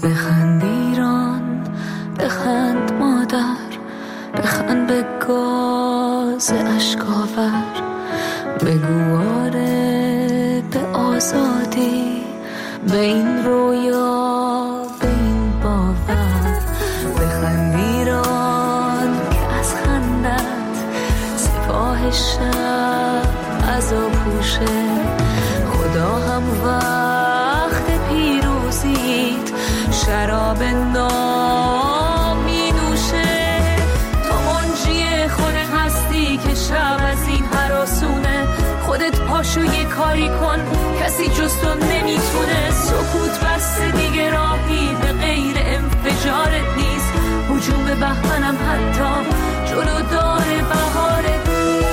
بخند ایران، بخند مادر، بخند به گاز اشکاور، بگو آره به آزادی، به این رویا، به این باور. بخند ایران که از خندت سپاه شب عزا پوشه، خدا هم وقت پیروزیت شراب نام می نوشه. تو منجی خود هستی که شب از این هراسونه، خودت پاشو یه کاری کن، کسی جز تو نمیتونه. سکوت بس دیگه راهی به غیر انفجارت نیست، هجوم به بهمنم حتی جلو داره بهارت.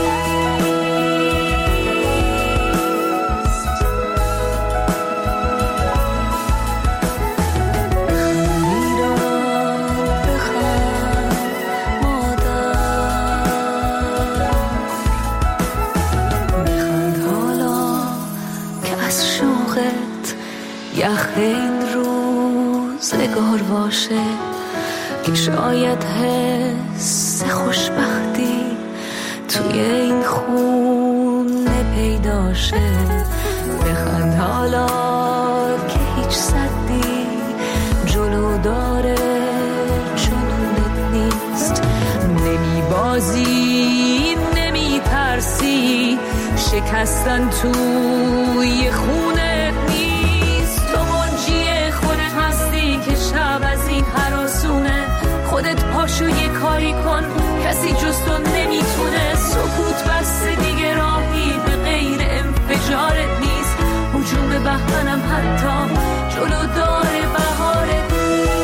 یخ این روزگار باشه که شاید حس خوشبختی توی این خونه پیدا شه. بخند حالا که هیچ صدی جلو داره جنونت نیست، نمی بازی نمی ترسی، شکستن توی خونه نیست. تو منجی خونه هستی که شب از این هراسونه، خودت پاشو یه کاری کن، کسی جز تو نمیتونه. سکوت بس دیگه راهی به غیر انفجارت نیست، هجوم به بهمنم حتی جلو داره بهارت.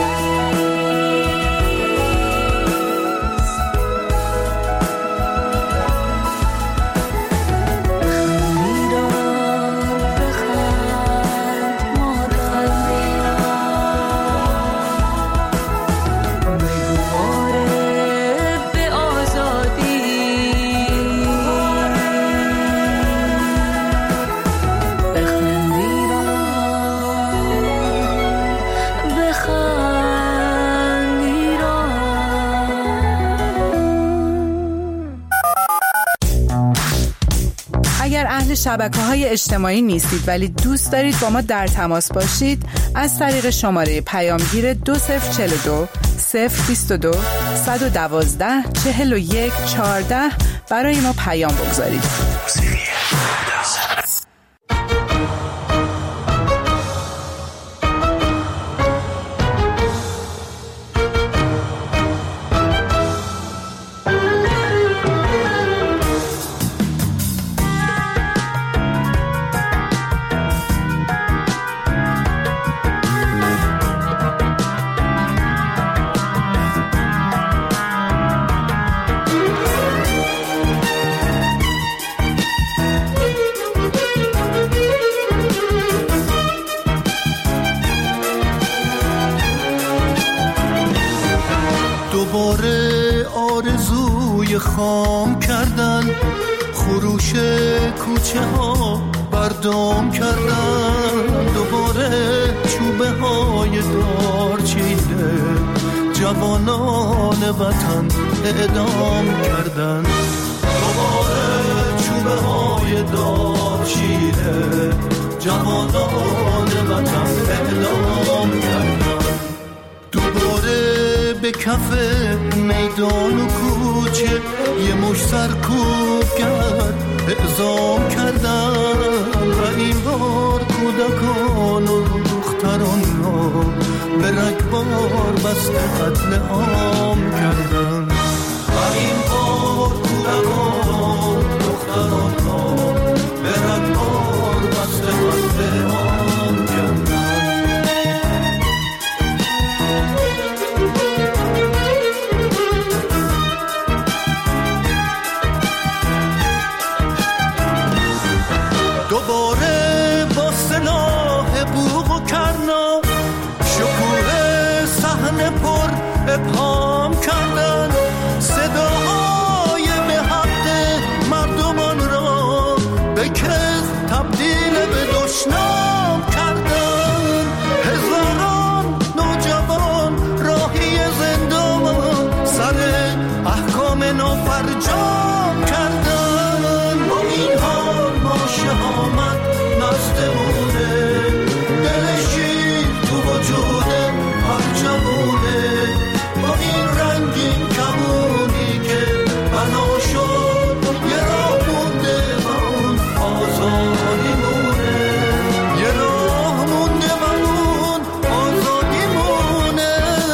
شبکه‌های اجتماعی نیستید ولی دوست دارید با ما در تماس باشید، از طریق شماره پیامگیر 2042 022 112 41 14 برای ما پیام بگذارید. خام کردن، خروش کوچه ها بردام کردن، دوباره چوبه های دار چیده جوانان وطن اعدام کردن. دوباره چوبه های دار چیده جوانان وطن اعدام کردن. دوباره به کف میدان و کوچه یه مش سرکوب کرد اعزام کردن و این بار کودکان و دختران را به رگبار بسته قتل عام کردن. و این بار کودکان و دختران را به رگبار بسته قتل عام کردن. دوباره با سلاح بوق و کرنا شکوه صحنه پر ابهام کردن، صداهای به حق مردمان را به کس تبدیل به دشنام کردن. هزاران نوجوان پرچمونه با این رنگین کمونی که بنا شد یه راه مونده و اون آزادی مونه یه راه مونده و اون آزادی مونه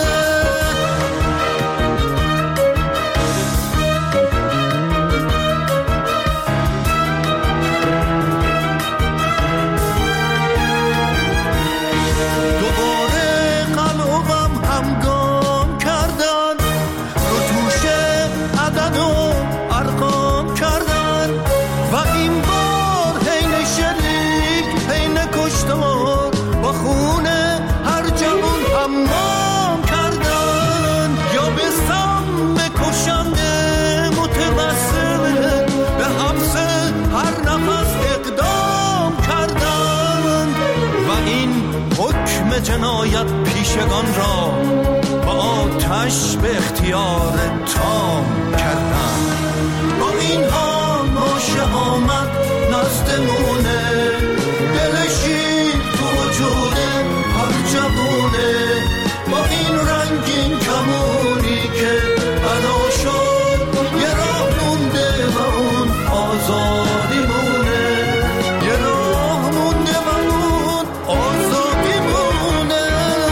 دوباره قلبم همگام کردن رو توش عدد و ارقام کردن و این بار حین شلیک حین کشتار با خونه هر جوان حمام کردن یا به سم کشنده متوسل به حبس هر نفس اقدام کردن و این حکم جنایت پیشگان را با آتش به اختیار تام کردن با اینها ما شهامت نزدمونه دل شیر تو وجود هر جوونه با این رنگین کمونی که بنا شد یه راه مونده و اون آزادی مونه یه راه مونده و اون آزادی مونه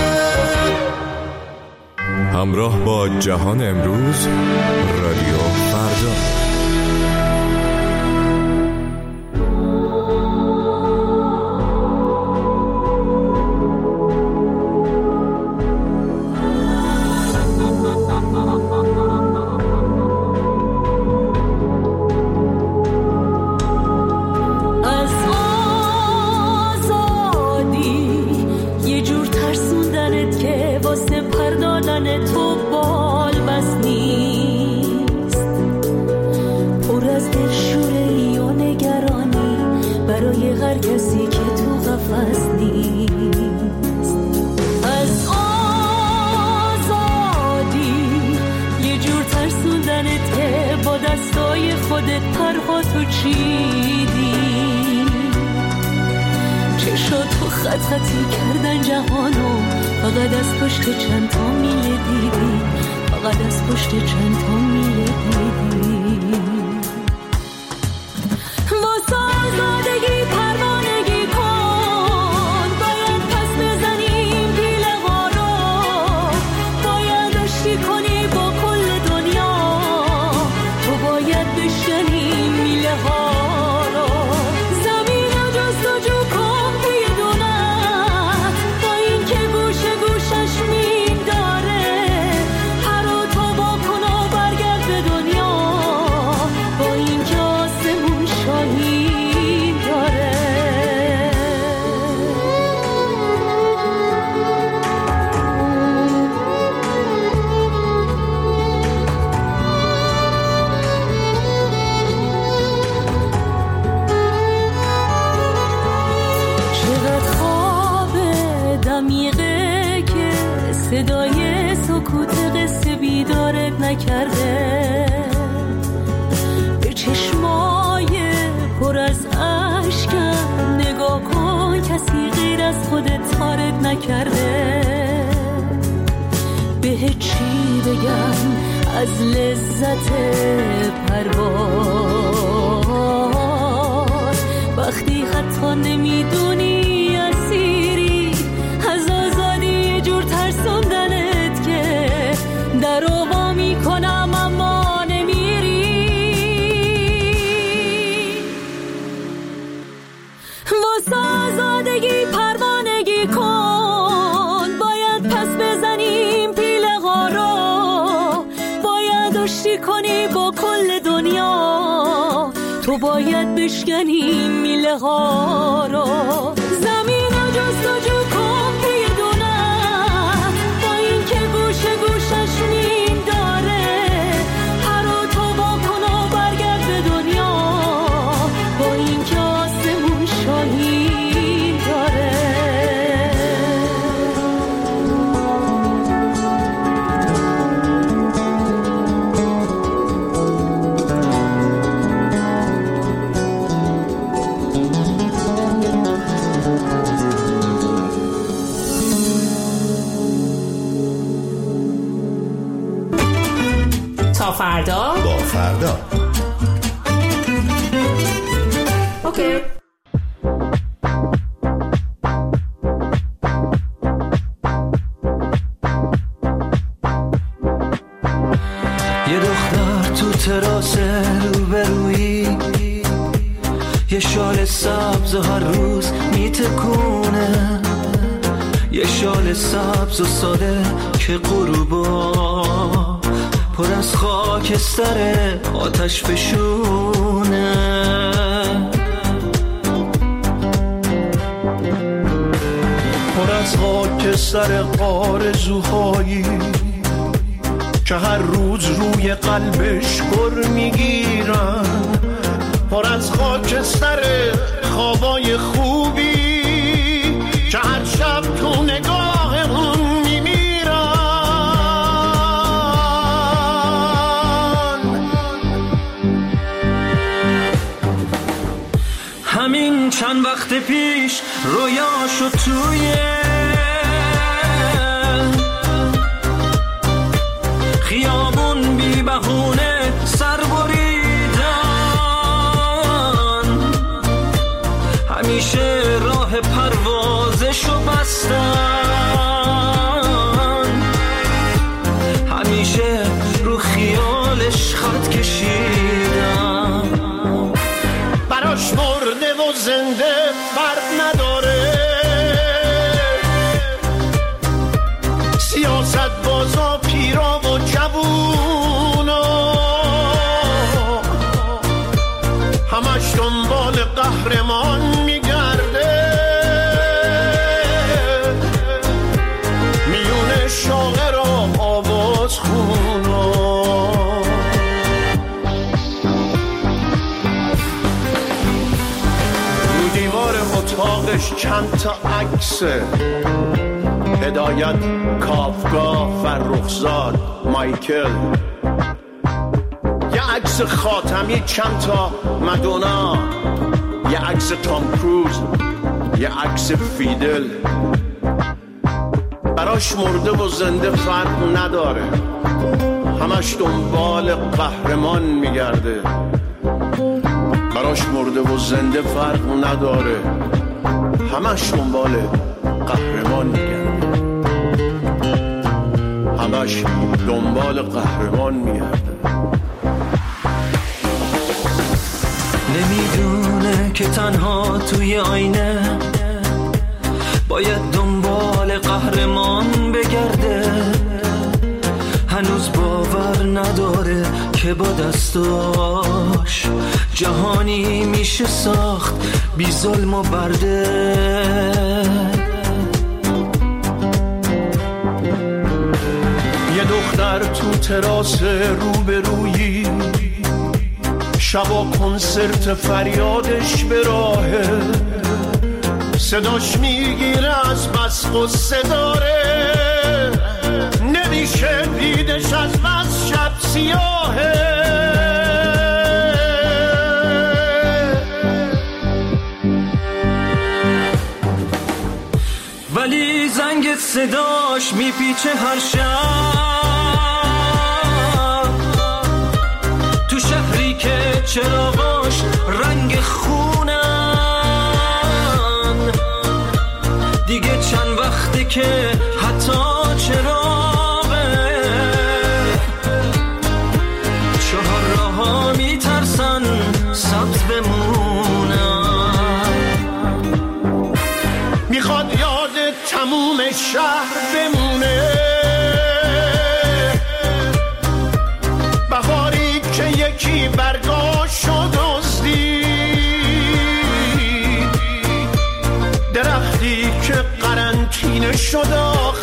همراه با جهان امروز، رادیو فردا. از آزادی یه جور ترسوندنت که واسه پردادن تو بال بس نیست پر از دلشوره‌ای و نگرانی برای هر کسی که تو قفس نیست از آزادی یه جور ترسوندنت که با دستای خودت پرها تو چیدی چشات تو خط خطی کردن جهانو فقط از پشت چند تا میله دیدی فقط از پشت چند تا میله دیدی واسه آزادگی پروانگی کن باید پس بزنیم پیله ها رو باید آشتی کنی با کل دنیا تو باید بشکنی میله ها رو زمین رو جستجو کن توی دونت با این که گوشه گوشش مین داره پر و تو با کن و برگرد به دنیا با این که آسمون شاهین داره چقدر خواب دمیقه که صدای سکوت قصه بیدارت نکرده به چشمای پر از اشکم نگاه کن کسی غیر از خودت تارت نکرده به چی بگم از لذت پرواز وقتی حتی نمیدونی اسیری از آزادی یه جور ترسوندنت که در وا میکنم اما نمیری واسه آزادگی پروانگی کن باید پس بزنیم پیله ها رو باید آشتی کنی با کل دنیا تو باید بشکنی میله ها رو زمین رو جستجو کن توی دونت با این که گوشه گوشش مین داره پر و تو با کن و برگرد به دنیا با این که آسمون شاهین داره تا فردا با فردا. اوکی. یه دختر تو تراس روبرویی، یه شال سبز هر روز میتکونه، یه شال سبز و ساده که غروبا پر از خاکستر آتش فشونه. پر از خاکستر آرزوهایی که هر روز روی قلبش گر میگیرن، پر از خاکستر خوابای خوبی که هر شب تو نگاه اون میمیرن. همین چند وقت پیش رویاشو توی خیابون بی بهونه سر بریدن، همیشه راه پروازشو بستن، همیشه رو خیالش خط کشیدن. براش مرده و زنده فرق نداره، سیاست بازا پیرا و جوونا همش دنبال قهرمان میگرده، میونه شاعر و آواز خونا. رو دیوار اتاقش چند تا عکسه، هدایت، کافکا، فرخزاد، مایکل، یه عکس خاتمی، چند تا مدونا، یه عکس تام کروز، یه عکس فیدل. براش مرده و زنده فرق نداره، همش دنبال قهرمان میگرده. براش مرده و زنده فرق نداره، همش دنبال قهرمان میگرده، همش دنبال قهرمان میگرده. نمیدونه که تنها توی آینه باید دنبال قهرمان بگرده، هنوز باور نداره که با دستاش جهانی میشه ساخت بی ظلم و برده. یه دختر تو تراس روبرویی، شبا کنسرت فریادش به راهه، صداش میگیره از بس غصه داره، نمیشه دیدش از بس شب سیاهه. ولی زنگ صداش میپیچه هر شب، تو شهری که چراغاش رنگ خونن، دیگه چند وقته که حتی چراغه چهار راه‌ها میترسن سبز بمونن. میخواد یاد تموم شهر بمونه، بهاری که یکی برگاشو دزدید، درختی که قرنطینه شد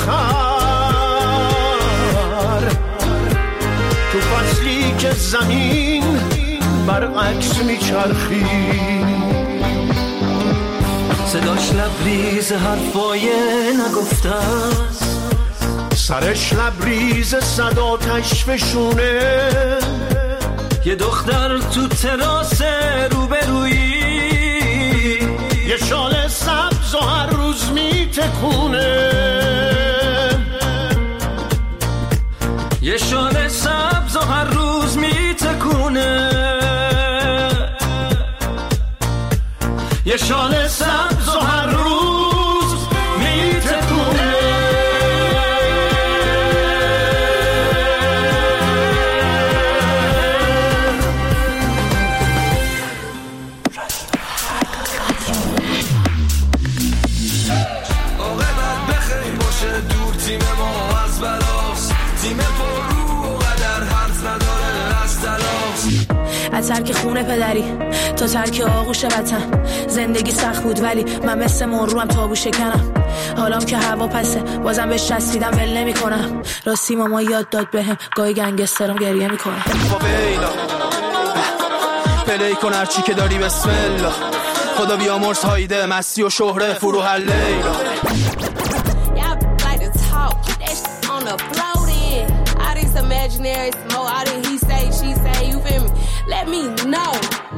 آخر، تو فصلی که زمین برعکس میچرخید. صداش لبریز حرفای نگفته است، سرش لبریز صداتش فشونه. یه دختر تو تراس روبرویی، یه شال سبز و هر روز میتکونه، یه شال سبز و هر روز از بلاست، تیم پر رو و قدر حرف نداره از تلاست. از ترک خونه پدری تا ترک آغوش وطن، زندگی سخت بود ولی من مثل مروم تابو شکنم. حالام که هوا پسه بازم بهش چسبیدم ول نمی کنم. راستی ماما یاد داد بهم گاهی گنگسترم گریه میکنم. فویلا پلی کن هرچی که داری بسم الله، خدا بیامرز هایده مستی و شهره فرو هر لیلا. Imaginary smoke, all that he say, she say, you feel me? Let me know.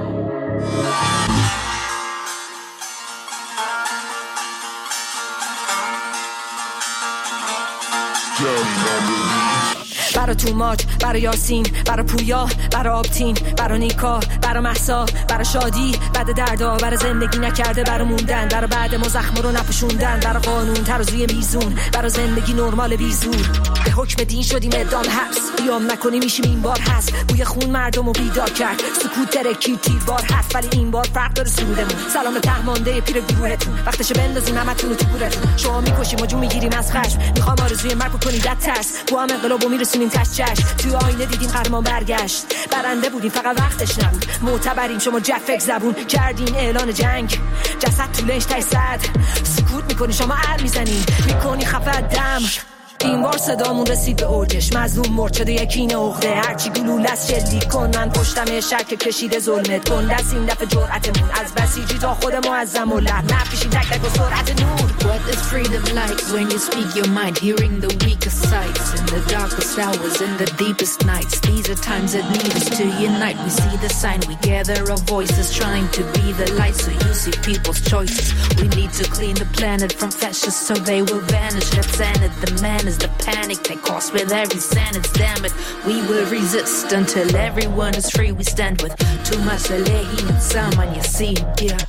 برا تو ماج، برا یاسین، برا پویا، برا آبتین، برا نیکا، برا محسا، برا شادی، بعد دردا، برا زندگی نکرده، برا موندن، برا بعد ما زخم رو نپوشوندن، برا قانون ترازوی میزون، برا زندگی نرمال بیزور. به حکم دین شدیم اعدام حبس، بیام نکنی میشیم این بار هست. بوی خون مردم رو بیدار کرد، سکوت ترکی تیربار هست، ولی این بار فرق داره سرودمون. سلام تهمانده پیر گروهتون، وقتشه بندازیم همتون رو تو گورتون. شما میکشیم و جون میگیریم از خشم، میخوام آرزوی مرگ کنی دد ترس. تو هم انقلابو میرسونیم تشت چشم. تو آینه دیدیم قهرمان برگشت، برنده بودیم فقط وقتش نبود. معتبریم شما جفک زبون کردین اعلان جنگ، جسد تو لنج تای صد. سکوت میکنی شما ار میزنی، میکنی خفه دم. این بار صدامون رسید به اوجش، مظلوم مرد شده یکین عقده. هرچی گلوله است جلدی کن، من پشتم شک کشیده ظلمت کن. دست این دفعه جرأتمون از بسیجی تا خود معظم و لحن نفیشین تک تک و سرعت نور. What is freedom like when you speak your mind, hearing the weakest sights in the darkest hours, in the deepest nights? These are times that need us to unite. We see the sign, we gather our voices, trying to be the light. So you see people's choices. We need to clean the planet from fascists so they will vanish. Let's end it. The man is the panic they cause with every sentence. Damn it, we will resist until everyone is free. We stand with too much Alehi and Saman Yassin. Yeah.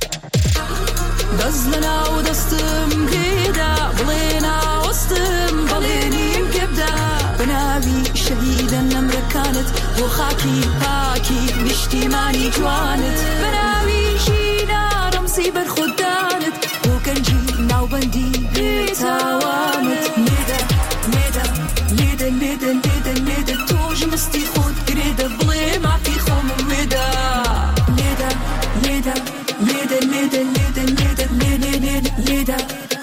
دزلنا ودستم قيدا بلينا وسطم بلينيم كبدا بنابي شهيدا نمر كانت وخاكي باكي نشتيماني جوانت بنابي شينا رمسي برخدانت وكنجي ناوبندي بتاوانت نيدا نيدا نيدا نيدا نيدا نيدا توج مستي خود قريدا بلي ما في خوم ميدا نيدا نيدا نيدا نيدا نيدا نيدا نيدا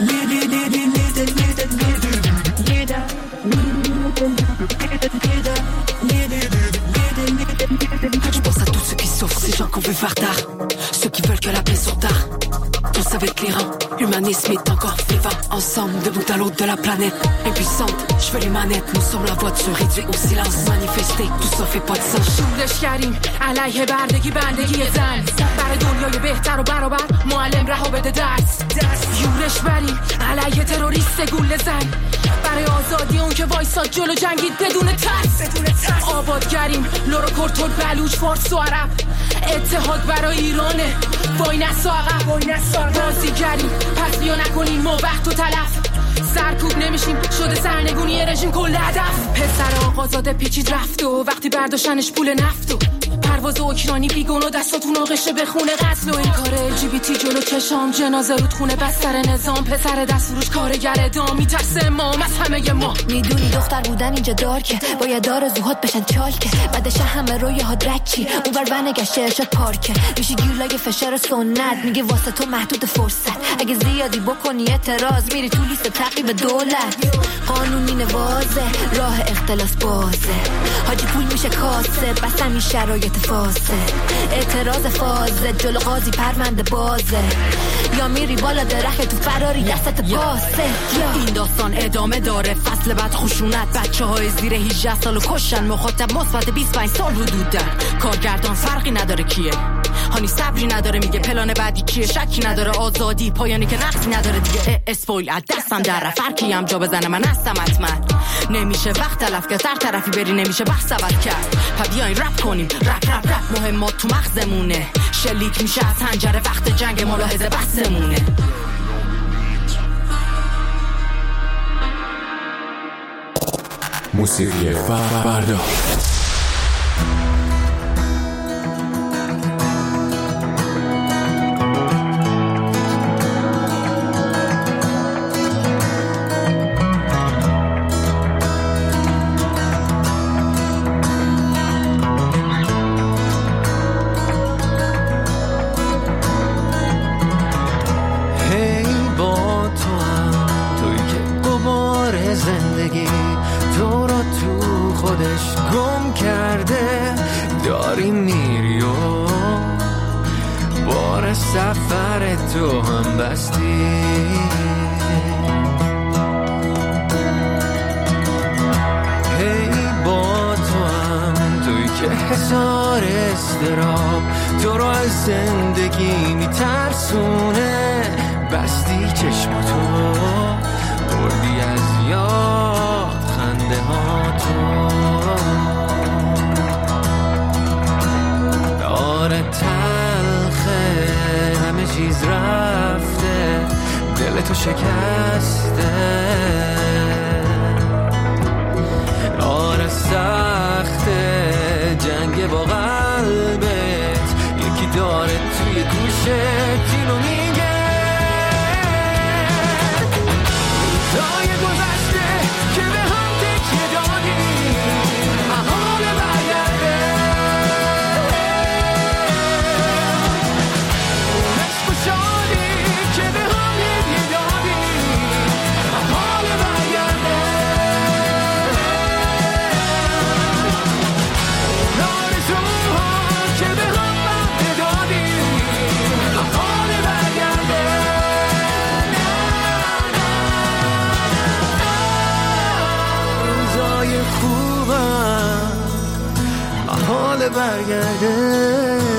Je pense à tous ceux qui souffrent, ces gens qu'on veut faire tard, ceux qui veulent que la paix sur tard. Tous avec les reins, l'humanisme est encore vivant. Ensemble, de bout à l'autre de la planète, impuissante, je veux les manettes. Nous sommes la voix de se réduire au silence. Manifester, tout ça fait pas de sens. شورش کردیم علیه بردگی بندگی زن، برای دنیای بهتر و برابر. معلم رها بده درس، یورش بریم علیه تروریست گوله زن، برای آزادی اون که وایساد جلو جنگید بدون ترس. آبادگریم لورو کرتول بلوچ فارس و عرب، اتحاد برای ایرانه وای نسا عقب. بازیگریم پس بیا نکنیم ما وقت و تلف، سرکوب نمیشیم شده سرنگونی رژیم کل هدف. پسر آقازاده پیچید رفت و وقتی برداشتنش پول نفت و پرواز اوکراینی بیگون و دستاتون آغشه به خونه قتل و این کار LGBT جلو چشام، جنازه رود خونه بستر نظام، پسر دستفروش کارگر ادام، میترسه امام از همه ما. میدونی دختر بودن اینجا دارکه، باید آرزوهات بشن چالکه، بعدش همه روی ها درکچی اون بر بنگشته ارشاد پارکه. میشه گیرلای فشار سنت، میگه واسه تو محدود فرصت، اگه زیادی بکنی اعتراض میری تو لیست تعقیب دولت. قانون مینه واضح، راه اختلاس بازه، حاجی پول میشه کاسه، بس همین شرایط فاسه. اعتراض فازه جلو قاضی پرونده بازه، یا میری بالا درخت تو فراری دستت باسه. این داستان ادامه داره، فصل بعد خشونت، بچه‌های زیر 18 سالو کشن، مخاطب مثبت 25 سال حدود دارن، کارگردان فرقی نداره کیه، هانی صبری نداره میگه پلان بعدی چیه، شکی نداره آزادی پایانی که نقصی نداره دیگه. اسپویل از دستم در رفت، هر کیم جا بزنه من هستم حتما. نمیشه وقت تلف کرد، هر طرفی بری نمیشه بحث عوض کرد. پا بیاین رپ کنیم، رپ مهمات تو مغزمونه، شلیک میشه از حنجره وقت جنگ، ملاحظه بسمونه. موسیقی فردا. زندگی تو رو تو خودش گم کرده، داری میری و بار سفر تو هم بستی. هی با تو هم توی که حسار استراب تو رو از زندگی میترسونه، بستی چشماتو بردی از یاد خنده ها تو. داره تلخه همه چیز رفته، دل تو شکسته، داره سخته جنگ با قلبت، یکی داره توی گوشت اینو میگه. روزای گذشته که به هم تکیه دادیم محال برگرده، عشق و شادی که به هم هدیه دادیم محال برگرده. آرزوها که به هم وعده دادیم محال برگرده. روزای خوبم محال برگرده.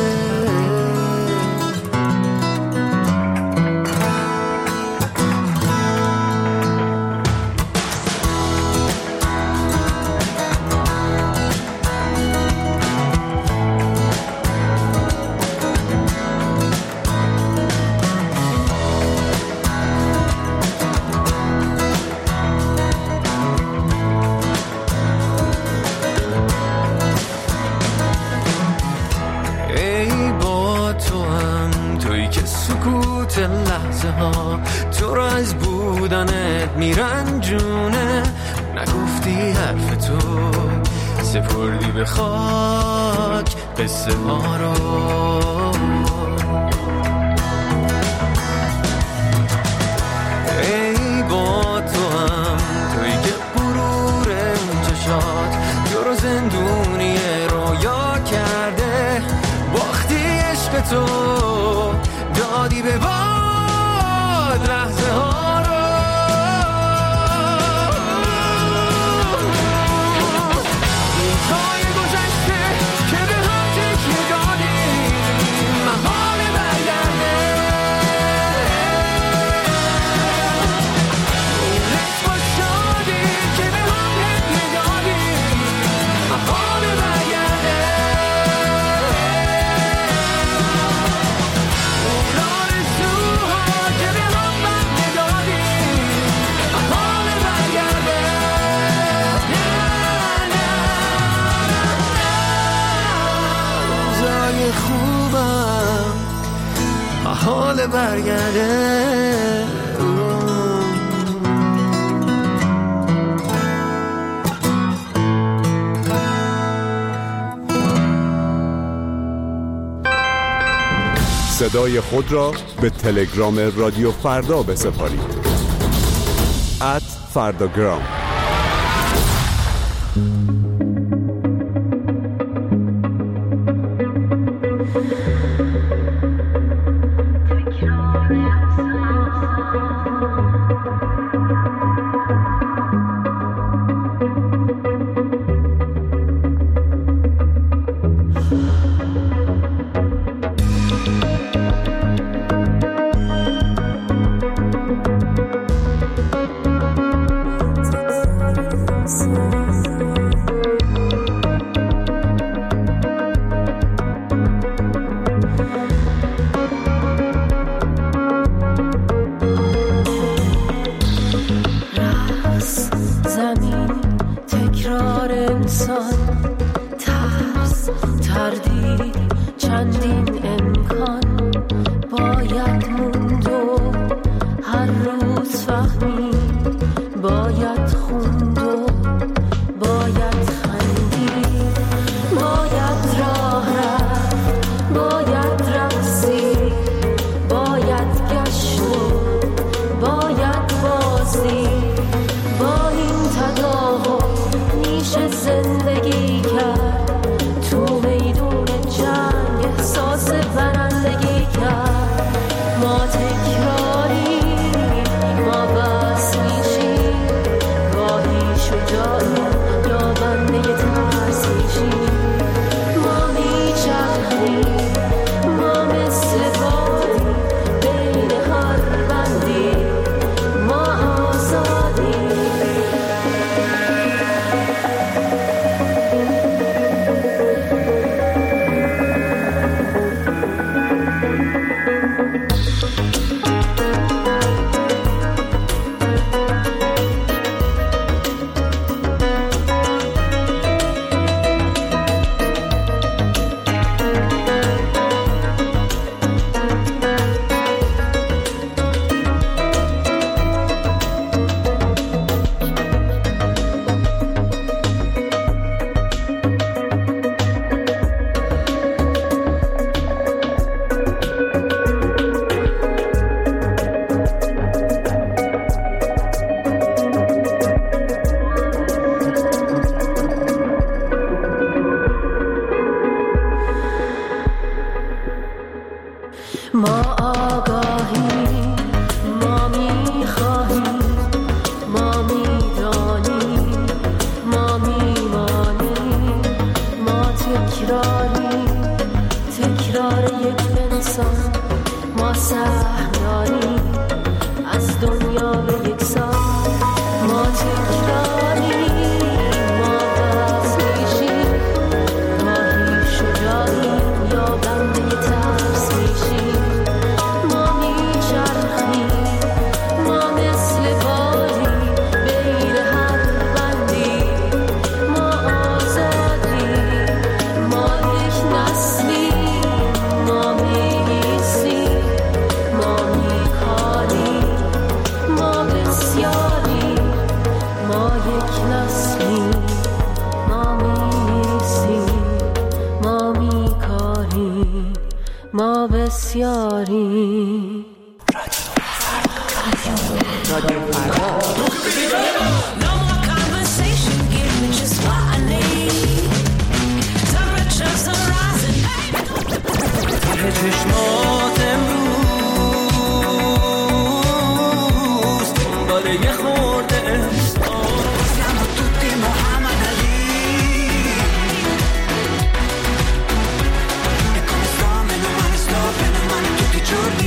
سکوت لحظه ها تو رو از بودنت میرنجونه، نگفتی حرف تو سپردی به خاک قصه ها رو. ای با تو هم توی که غرور اون چشات تو رو زندونی رویا کرده، باختی عشق تو دادی به باد لحظه ها رو. روزای گذشته که به هم تکیه دادیم محال برگرده، عشق و شادی که به هم هدیه دادیم محال برگرده. خوبم محال برگرده. صدای خود را به تلگرام رادیو فردا بسپارید @فرداگرام. با این شجاعی یا بنده ترس میشیم ما میچرخیم ما مثل بادی بین هر بندی ما آزادیم ما آگاهیم ما میخواهیم ما میدانیم ما میمانیم ما تکراریم تکرار یک انسان ما سهم داریم از دنیا به یک سال ما تکراریم ما بس میشیم ماهی شجاعیم یا بنده ترس میشیم ما میچرخیم ما مثل بادی بین هر بندی ما آزادیم ما یک نسلیم ما میایستیم ما میکاریم ما بسیاریم ما یک نسلیم ما میایستیم ما میکاریم ما بسیاریم No more conversation, give me just what I need. Temperatures are rising. ته چشمات امروز دنبال یه خورده احساس siamo tutti Muhammad Ali e come sto meno male tutti i giorni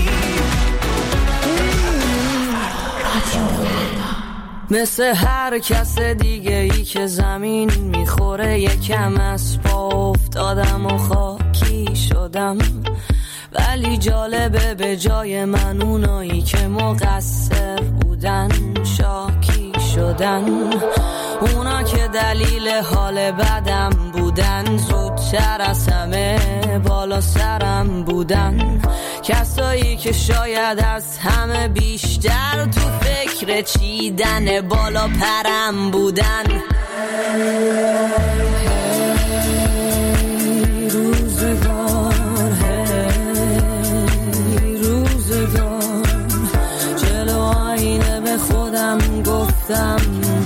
مثل هر کس دیگه ای که زمین میخوره یکم از پا افتادم و خاکی شدم ولی جالبه به جای من اونایی که مقصر بودن شاکی شدن اونا که دلیل حال بدم بودن زودتر از همه بالا سرم بودن کسایی که شاید از همه بیشتر تو فکر چیدن بالا پرم بودن روزگار جلو آینه به خودم گفتم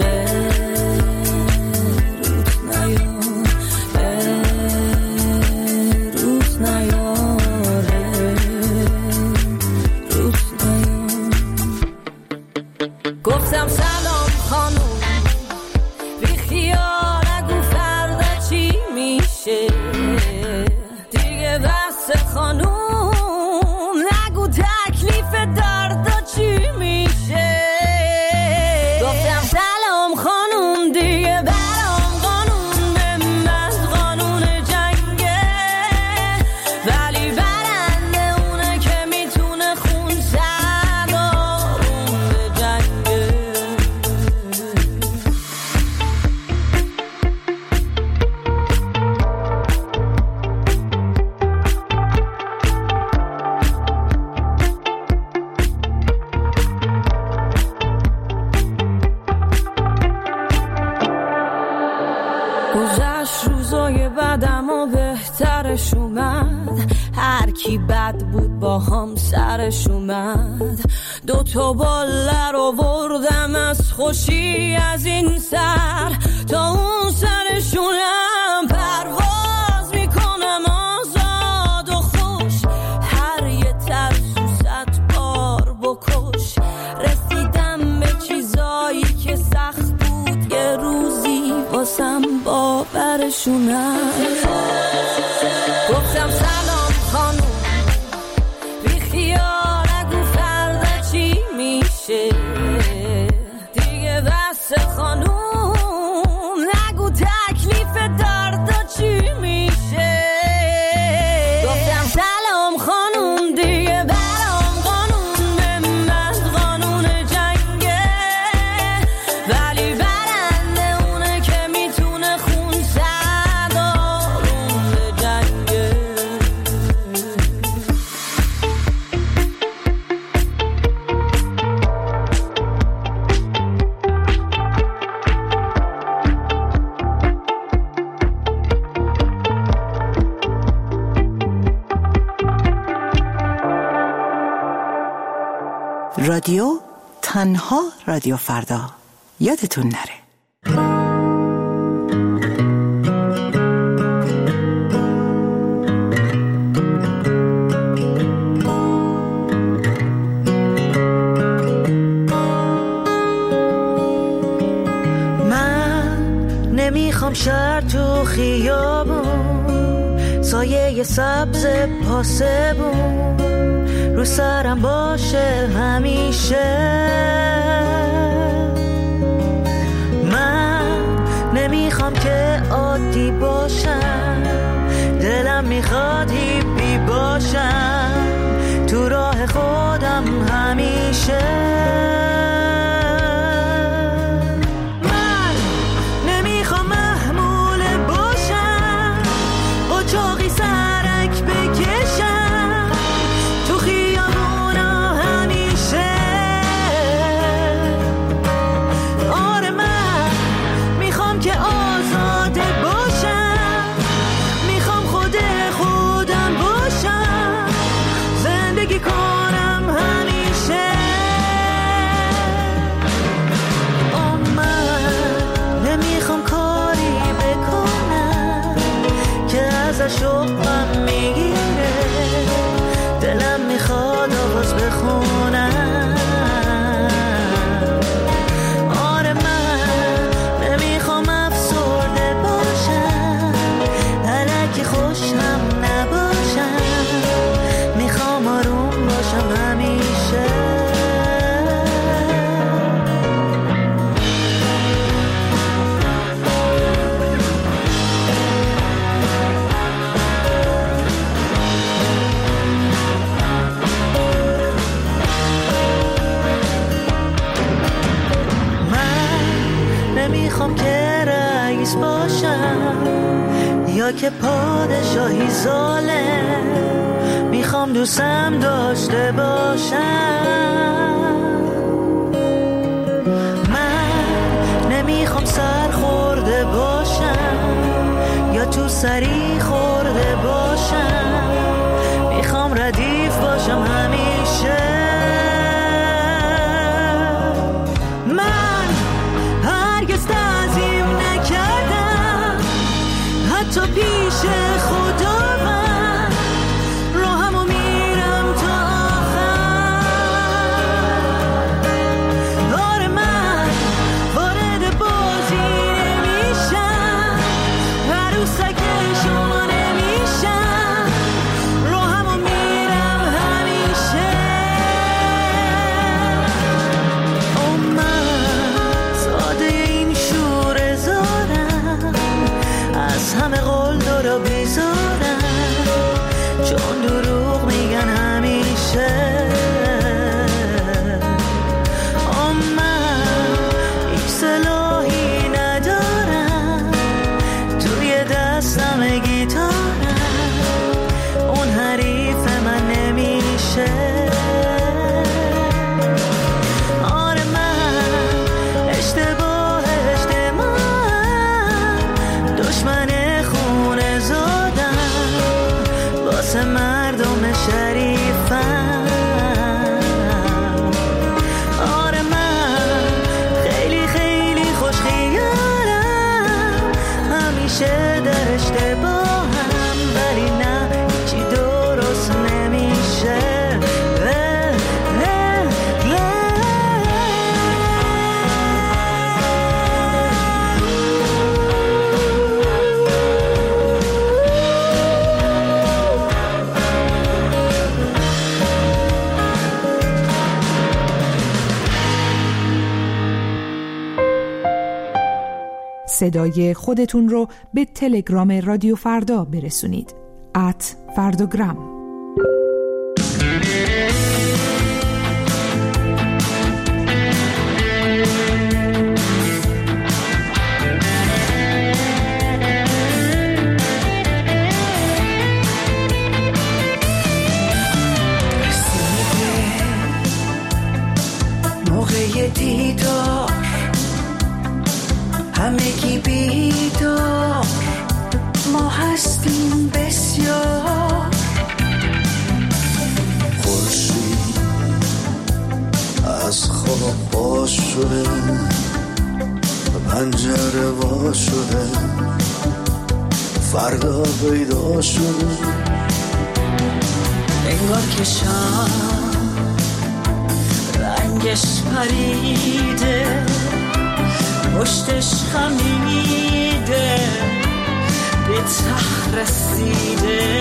گفتم سلام خانوم بی خیال نگو فردا چی میشه دیگه بس خانوم نگو تکلیف دردا چی میشه گفتم سلام خانوم دیگه برام قانون من قانون جنگه ولی برنده اونه که میتونه خون سردارون به جنگه گذشت روزای بعدم و بهترش اومد هر کی بد بود با هم سرش اومد 2 باله رو بردم از خوشی از این سر تا اون سرشونم پرواز میکنم آزاد و خوش هر یه ترسو 100 بار بکش رسیدم به چیزایی که سخت بود یه روز باورشونم. گفتم سلام خانوم، بی خیال نگو فردا چی میشه دیگه، بس خانوم نگو تکلیف دردا چی میشه. گفتم سلام خانوم، دیگه برام قانون به من قانون جنگه، ولی برنده اونه که میتونه خون سرد آروم به جنگه. رادیو تنها رادیو فردا، یادتون نره. من نمیخوام شهر تو خیابون، سایه سبز پاسبون رو سرم باشه همیشه. من نمیخوام که عادی باشم، دلم میخواد هیپی باشم تو راه خودم همیشه. من نمیخوام محمول باشم، قاچاقی سرک بکشم تو خیابونا همیشه. آره من میخوام که آزاده باشم، میخوام خودم باشم، زندگی کنم همیشه. من نمیخوام کاری بکنم که ازش شوقم میگیره، دلم میخواد آواز بخونم. آره من نمیخوام افسرده باشم، الکی خوشم نباشم، میخوام آروم باشم همیشه. نمیخوام که رئیس باشم یا که پادشاهی ظالم، میخوام دوستم داشته باشم. من نمیخوام سر خورده باشم یا تو سری خورده باشم، میخوام ردیف باشم همیشه. من هرگز تعظیم نکردم حتی پیش خدا، من راهمو میرم تا آخر. آره من وارد بازی نمیشم، عروسک شما نمیشم، راهمو میرم همیشه. من ساده این شور زارم، از همه قول دارا بیزارم، چون دروغ میگن همیشه. من هیچ سلاحی ندارم، توی دستم گیتارم، اون حریف من نمیشه. آره من اشتباه دشمن خونه زادم، واسه مردم شریفم. آره من خیلی خیلی خوش خیالم، همیشه در اشتباهم، ولی نه هیچی درست نمیشه. صدای خودتون رو به تلگرام رادیو فردا برسونید. @فرداگرام. موقع دیدار همگی بیدار، ما هستیم بسیار. خورشید از خواب باز شده، پنجره وا شده، فردا پیدا شده. انگار که شام رنگش پریده، پشتش خمیده، به ته رسیده.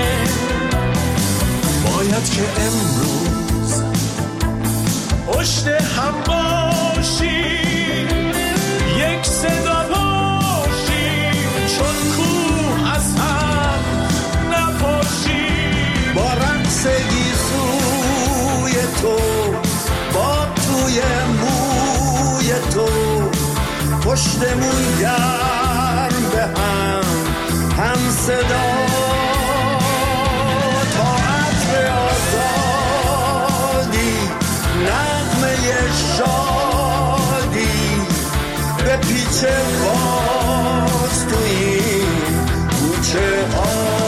باید که امروز پشت هم باشیم، یک صدا باشیم، چون کوه از هم نپاشیم. با رقص گیسوی تو، با توی موی تو، پشتمون گرم به هم صدا. تا عطر آزادی، نغمه شادی، به پیچ باز تو این کوچه ها.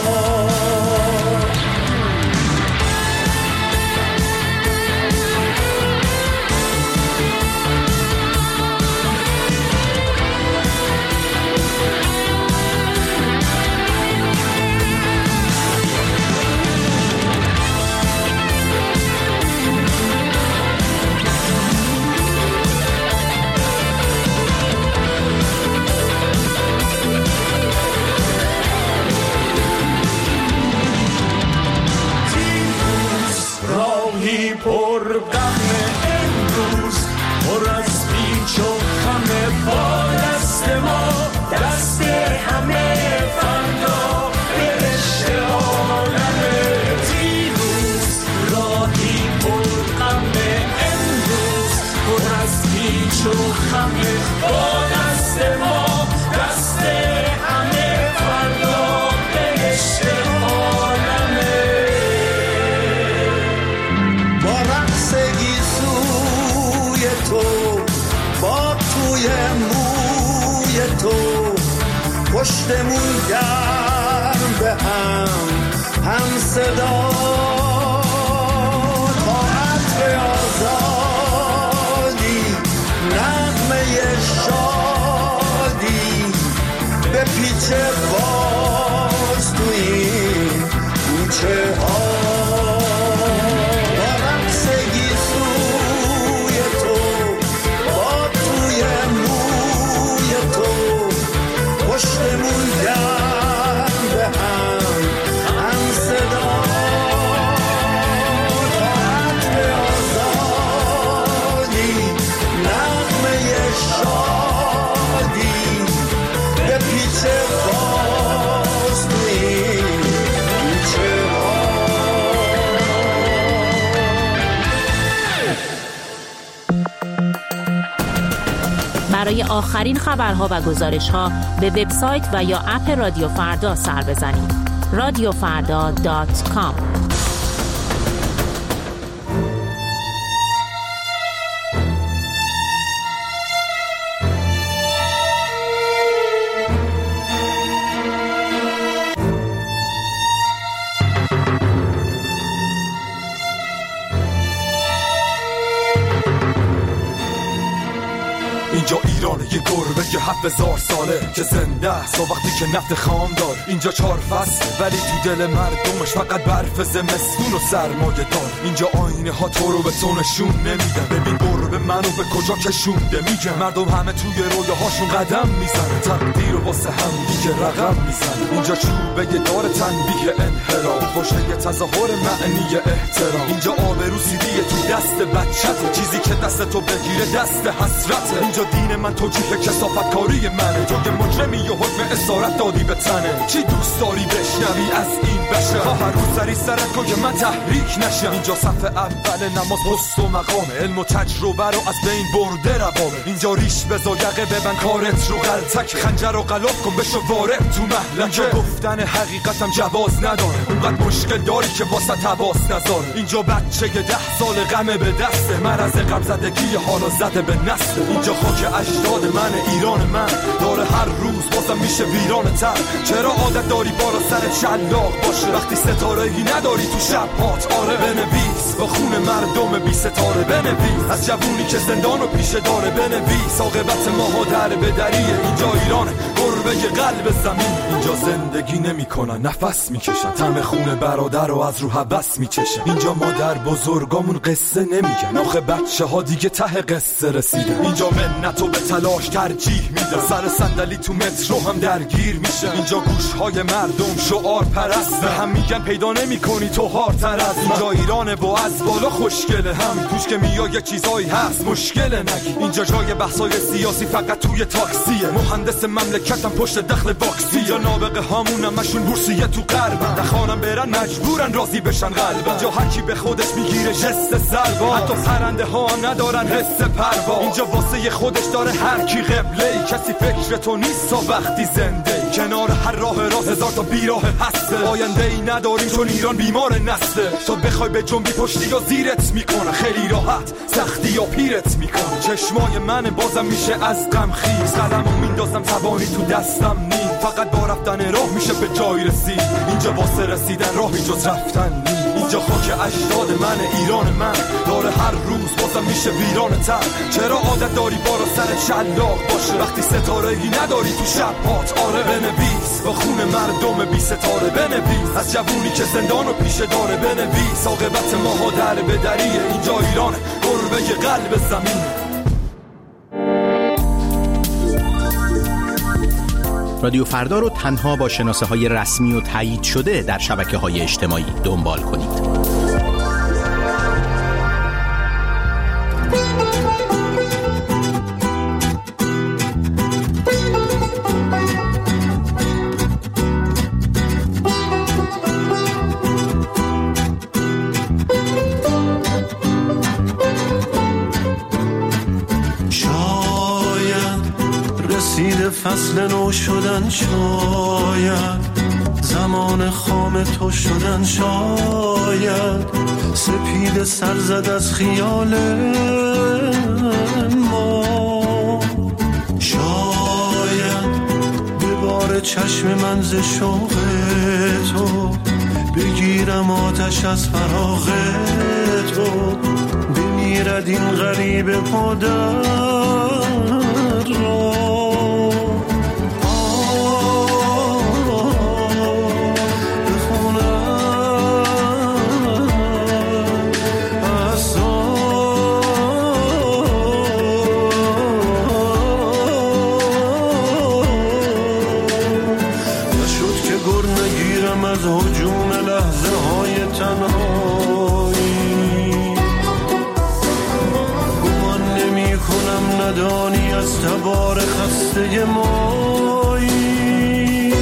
پر غم امروز، پر از پیچ و خم، با دست ما دست همه فردا به رشته عالمه. دیروز راهی پر غم امروز، پر از پیچ و خم، با دست ما دست همه فردا به رشته عالمه. با توی موی تو، پشتمون گرم به هم صدا. تا عطر آزادی، نغمه شادی، به پیچ باز تو این کوچه ها. پشتمون گرم به هم صدا. تا عطر آزادی، نغمه شادی، به پیچ باز تو این کوچه ها. برای آخرین خبرها و گزارش‌ها به وبسایت و یا اپ رادیو فردا سر بزنید. radiofarda.com. اینجا ایرانه، یه گربه که 7000 ساله که زنده است و وقتی که نفت خام دار. اینجا 4 فصل ولی تو دل مردمش فقط برف زمستون و سرمایه دار. اینجا آینه ها تو رو به تو نشون نمیدن. ببین گربه منو به کجا کشونده، میگن مردم همه توی رویاهاشون قدم میزنن. تقدیر و واسه هم دیگه رقم میزنه. اینجا چوبه دار تنبیه انحراف، فشنگ تظاهر معنی احترام. اینجا آبرو سیدیه تو دست بچته، چیزی که دست تو بگیره دست حسرته. اینجا دین من توجیه کثافت کاری منه، تو که مجرمی و حکم اسارت دادی به تنه. چی دوست داری بشنوی از این بشه؟ هر روز سری سرت کن که من تحریک نشم. اینجا صف اول نماز پست و مقامه، علم و تجربه رو از بین برده روامه. اینجا ریش بزا یقه ببن کارت رو غلطک، خنجر رو غلاف کن بشو وارد تو محلکه. اینجا گفتن حقیقتم جواز نداره، اونقدر مشکل داری که واسه تباس نذاره. اینجا بچه 10 سال غمه به دسته، مرض غم زدگی حالا زده به نسل. اینجا خاک اجداد من، ایران من داره هر روز بازم میشه ویران تر. چرا عادت داری بالا سر شلاق باشه وقتی ستاره‌ای نداری تو شب هات؟ آره بنویس با خون مردم بی ستاره، بنویس از جوونی که زندانو پیشه داره، بنویس عاقبت ماها در بدریه. اینجا ایرانه قربه قلب زمین، اینجا زندگی نمیکنن نفس میکشن، طعم خون برادر رو از رو حبس میچشن. اینجا مادر بزرگامون قصه نمیگن، آخه بچه ها دیگه ته قصه رسیدن. اینجا منتو به تلاش ترجیح میدن، سر صندلی تو مترو هم درگیر میشه. اینجا گوشهای مردم شعار پرست، به هم میگن پیدا نمیکنی تو هارتر از. اینجا ایرانه با از بالا خوشگله، همین توش که میای یه چیزایی هست مشکله نگی. اینجا جای بحثای سیاسی فقط توی تاکسیه، مهندس مملکتم پشت دخل باکسی. اینجا نابغه هامون همشون بورسیه تو غربن، نخوانم برن مجبورن راضی بشن قلبن. اینجا هر کی به خودش میگیره جست سلوا، حتی پرنده ها ندارن حس پروا. اینجا واسه خودش داره هر کی قبله، کسی فکر تو نیست تا وقتی زنده. کنار هر راه هزار تا بیراه هسته، آینده ای نداری چون ایران بیمار نسله. تو بخوای به جنبی پشتی یا زیرت میکنه، خیلی راحت سختی یا پیرت میکنه. چشمای من بازم میشه از غم خیز، قلمو میندازم زبانی تو دستم نیم، فقط با رفتن راه میشه به جای رسید. اینجا واسه رسیدن راهی جز رفتن نیم. اینجا خاک اجداد من، ایران من داره هر روز بازم میشه ویران تر. چرا عادت داری بالا سر شلاق باشه وقتی ستاره‌ای نداری تو شب هات؟ آره بنویس با خون مردم بی ستاره، بنویس از جوونی که زندانو پیشه داره، بنویس عاقبت ماها در بدریه. اینجا ایران قربه قلب زمین. رادیو فردا رو تنها با شناسه‌های رسمی و تایید شده در شبکه‌های اجتماعی دنبال کنید. فصل نو شدن، شاید زمان خام تو شدن، شاید سپید سر زد از خیال ما، شاید به بار چشم من ز شوق تو بگیرم آتش از فراق تو، بمیرد این غریب پادر را. ندانی از تبار خسته مایی،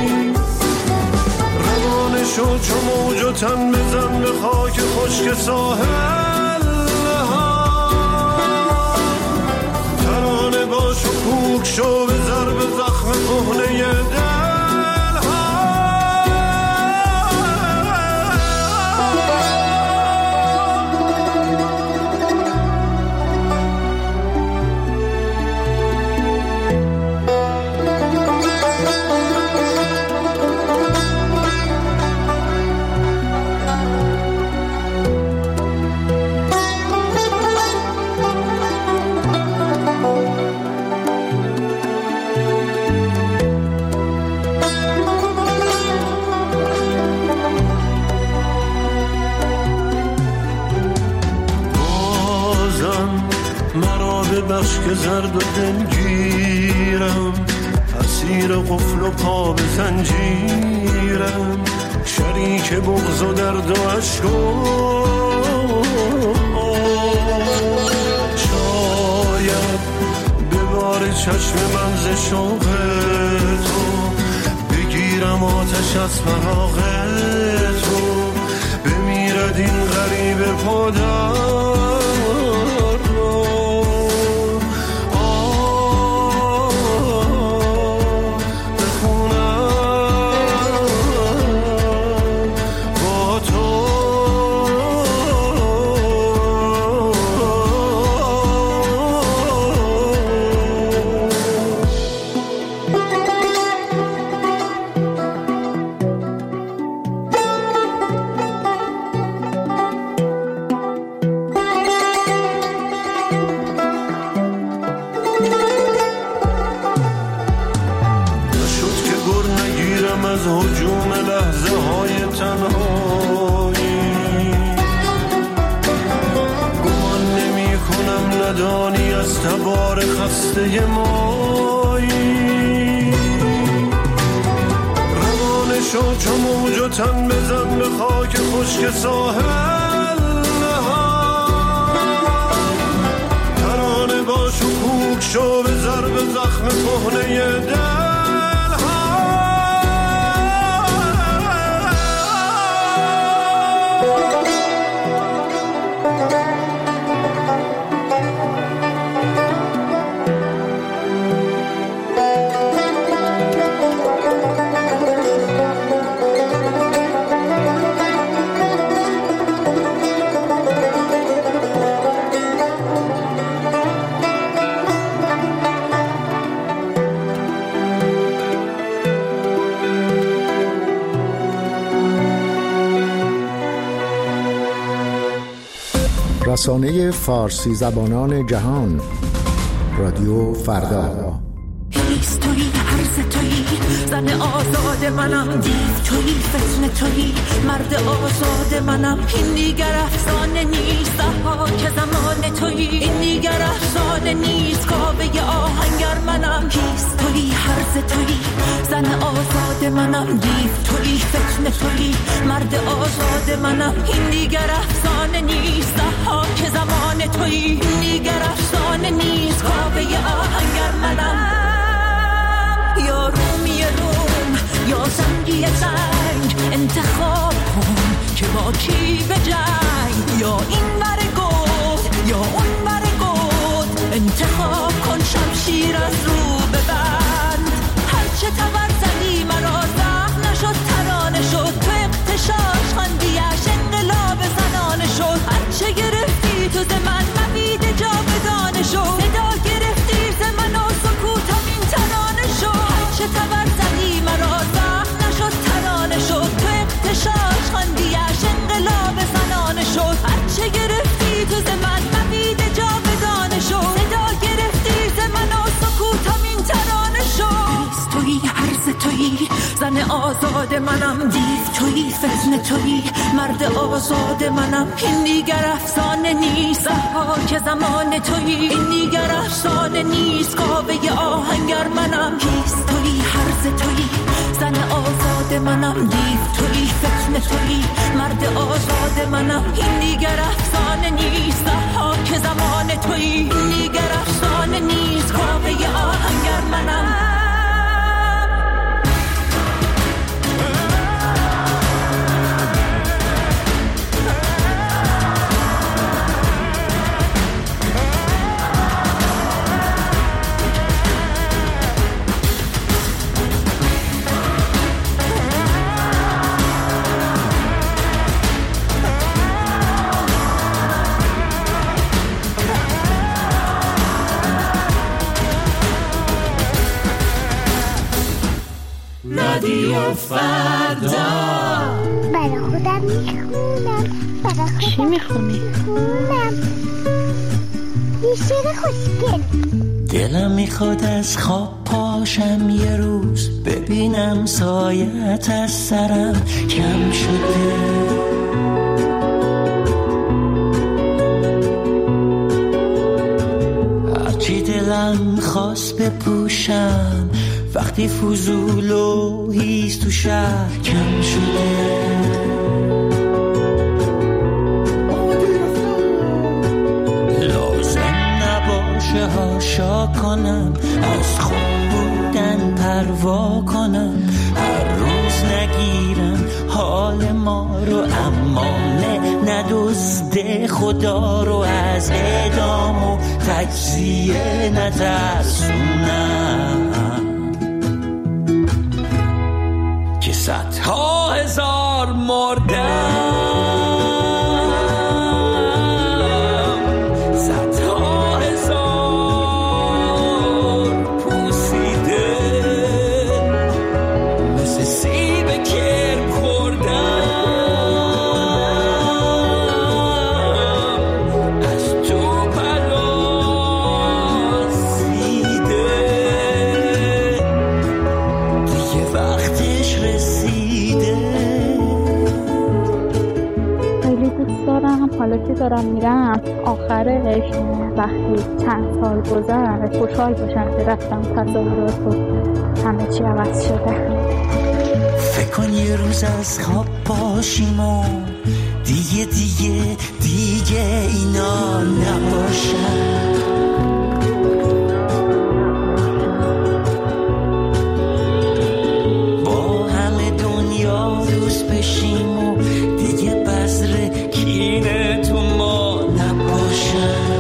روانه شو چو موج و تن بزن به خاک خشک ساحل ها، ترانه باش و کوک شو به ضرب زخم کهنه دل. بخش که زرد و دلگیرم، اسیر زیر قفل و پا به زنجیرم، شریک بغض و درد و عشق و شاید ببار چشم من ز شوق تو، بگیرم آتش از فراق تو، بمیرد این غریب پادر چو موج و تن بزن به خاک خشک ساحل نهان، ترانه باش و کوک شو به ضرب زخم کهنه دل. رسانه فارسی زبانان جهان، رادیو فردا. هیست تویی، هرز تویی، زن آزاد منم، دیو تویی، فتنه تویی، مرد آزاد منم. این دیگر افسانه نیست، که زمان تویی. این دیگر افسانه نیست، کاوه آهنگر منم. هیست تویی، هرز تویی، زن آزاد منم، دیو تویی، فتنه تویی، مرد آزاد منم. این دیگر افسانه نیست، که زمان تویی. این دیگر افسانه نیست، کاوه آهنگر منم. یا رومی روم یا سنگی سنگ، انتخاب کن که با کی به جنگ. یا این ور گود یا اون ور گود، انتخاب کن شمشیر از رو ببند. هرچه تبر زدی مرا زخم نشد، ترانه شد. تو اغتشاش خواندیش انقلاب زنانه شد. هرچه گرفتی تو ز من نبید جاودانه شد. صدا گرفتی ز من و سکوتم این ترانه شد. هرچه تبر زدی مرا زخم نشد، ترانه شد. تو اغتشاش خواندیش انقلاب زنانه شد. هرچه گرفتی تو ز من نبید جاودانه شد. صدا گرفتی ز من و سکوتم این ترانه شد. تویی، هرز تویی، زن آزاد منم، دیو تویی، فتنه تویی، مرد آزاد منم. این دیگر افسانه نیست، که زمان تویی. این دیگر افسانه نیست، کاوه آهنگر منم. هیست تویی، هرز تویی، زن آزاد منم، دیو تویی، فتنه تویی، مرد آزاد منم. این دیگر افسانه نیست، که زمان تویی. این دیگر افسانه نیست، کاوه آهنگر منم. رادیو فردا. برای خودم میخونم. چی میخونی؟ یه شعر خوشگل. دلم میخواد از خواب پاشم یه روز، ببینم سایت از سرم کم شده. هرچی دلم خواست بپوشم وقتی فضول و هیست تو شهر کم شده، لازم نباشه هاشا کنم، از خوب بودن پروا کنم، هر روز نگیرم حال ما رو، اما ندزده خدا رو، از اعدام و تجزیه نترسونم که صدها هزار مردم، صدها هزار پوسیده مثل سیب کرم خوردم، از تو پراسیده، دیگه وقتش رسیده. خیلی دوست دارم حالا که دارم میرم آخرش وقتی چند سال گذشت خوشحال باشم که رفتم تصورات و همه چی عوض شده. فکر کن یه روز از خواب باشیم و دیگه اینا نباشن، با همه دنیا دوست بشیم و دیگه بذر کینه تو ما نباشن،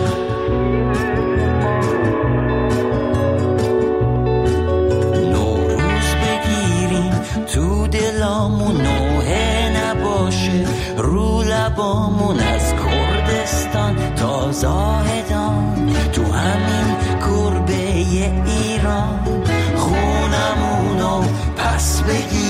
نوروز بگیریم تو دلامون، نوحه نباشه رو لبامون، از کردستان تا زاهدان تو همین گربه ایران، خونمونو پس بگیر